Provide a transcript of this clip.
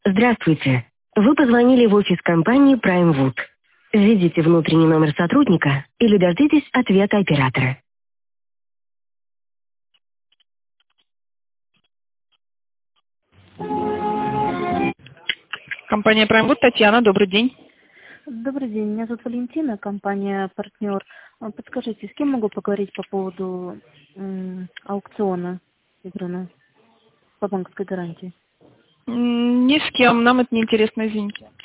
Здравствуйте. Вы позвонили в офис компании PrimeWood. Введите внутренний номер сотрудника или дождитесь ответа оператора. Компания PrimeWood, Татьяна, добрый день. Добрый день, меня зовут Валентина, компания «Партнер». Подскажите, с кем могу поговорить по поводу аукциона игры по банковской гарантии? Ни с кем, нам это не интересно, извините.